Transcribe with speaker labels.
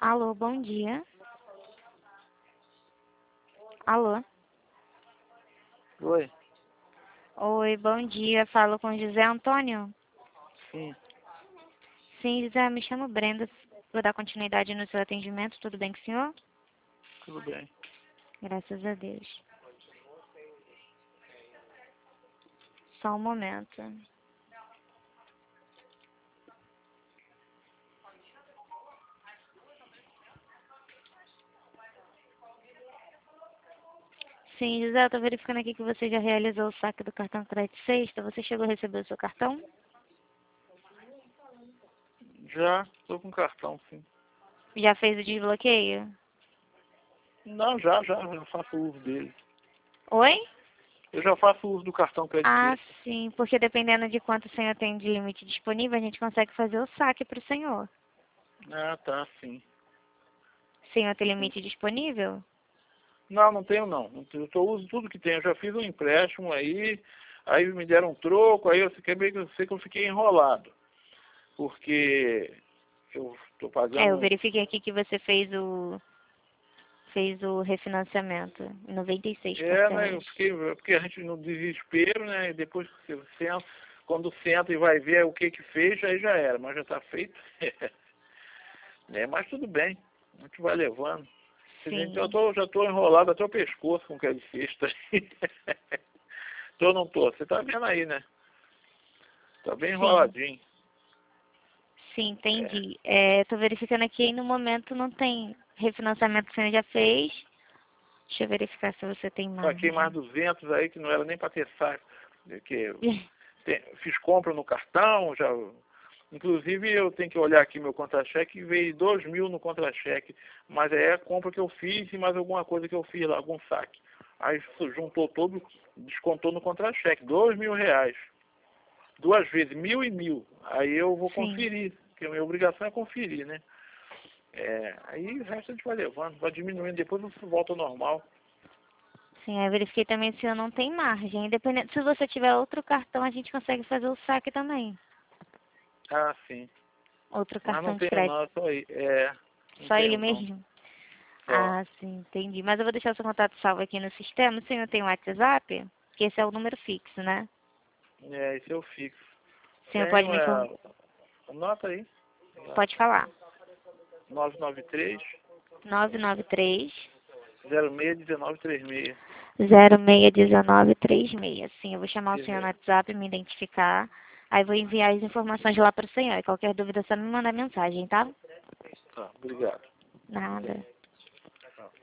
Speaker 1: Alô, bom dia. Alô.
Speaker 2: Oi,
Speaker 1: Oi, bom dia. Falo com José Antônio.
Speaker 2: sim,
Speaker 1: Sim, José, me chamo Brenda. Vou dar continuidade no seu atendimento. Tudo bem com o senhor?
Speaker 2: tudo bem.
Speaker 1: Graças a Deus. Só um momento. Sim, José, eu tô verificando aqui que você já realizou o saque do cartão crédito sexta. Você chegou a receber o seu cartão?
Speaker 2: Já estou com cartão, sim.
Speaker 1: Já fez o desbloqueio?
Speaker 2: Não, já faço uso dele.
Speaker 1: Oi?
Speaker 2: Eu já faço uso do cartão Crédito
Speaker 1: Ah,
Speaker 2: Sexta.
Speaker 1: sim, porque dependendo de quanto o senhor tem de limite disponível, a gente consegue fazer o saque para o senhor.
Speaker 2: Ah, tá, sim.
Speaker 1: O senhor tem limite disponível?
Speaker 2: Não, não tenho não. Eu uso tudo que tenho. Eu já fiz um empréstimo aí me deram um troco, aí eu fiquei meio que eu sei que eu fiquei enrolado. Porque eu estou
Speaker 1: Eu
Speaker 2: pagando.
Speaker 1: verifiquei aqui que você fez o refinanciamento,
Speaker 2: Né?
Speaker 1: 96%.
Speaker 2: Porque a gente no desespero, né? E depois que você senta, quando senta e vai ver o que que fez, aí já era, mas já está feito. Mas tudo bem, a gente vai levando. Então
Speaker 1: Sim,
Speaker 2: já estou enrolado até o pescoço com o que é de sexta. Tô ou não tô? Você tá vendo aí, né? Tá bem
Speaker 1: sim,
Speaker 2: enroladinho.
Speaker 1: sim,
Speaker 2: É.
Speaker 1: entendi. Tô verificando aqui, no momento não tem refinanciamento que o senhor já fez. Deixa eu verificar se você tem
Speaker 2: Saquei mais
Speaker 1: margem.
Speaker 2: 200 aí que não era nem para ter saco. Que fiz compra no cartão, já. Inclusive eu tenho que olhar aqui meu contra-cheque e veio 2.000 no contra-cheque. Mas é a compra que eu fiz e mais alguma coisa que eu fiz lá, algum saque. Aí juntou todo, descontou no contra-cheque, R$ 2.000. Duas vezes, 1.000 e 1.000. Aí eu vou
Speaker 1: Sim,
Speaker 2: conferir, porque a minha obrigação é conferir, né? Aí o resto a gente vai levando, vai diminuindo, depois isso volta ao normal.
Speaker 1: sim, eu verifiquei também se o senhor não tem margem. Independente, se você tiver outro cartão, a gente consegue fazer o saque também.
Speaker 2: Ah, sim.
Speaker 1: Outro
Speaker 2: Mas não
Speaker 1: cartão de
Speaker 2: tenho
Speaker 1: crédito.
Speaker 2: não, é só aí. Não
Speaker 1: Só ele
Speaker 2: tenho não.
Speaker 1: mesmo?
Speaker 2: Só.
Speaker 1: Ah, sim, entendi. Mas eu vou deixar o seu contato salvo aqui no sistema. O senhor tem o WhatsApp? Que esse é o número fixo, né?
Speaker 2: Esse eu fixo.
Speaker 1: O senhor pode
Speaker 2: Tenho,
Speaker 1: me informar.
Speaker 2: anota aí.
Speaker 1: Pode falar.
Speaker 2: 993
Speaker 1: 993
Speaker 2: 061936.
Speaker 1: 061936. Sim, eu vou chamar o senhor no
Speaker 2: Isso.
Speaker 1: WhatsApp, me identificar. Aí vou enviar as informações lá para o senhor. E qualquer dúvida é só me mandar mensagem, tá?
Speaker 2: Tá, obrigado.
Speaker 1: Nada.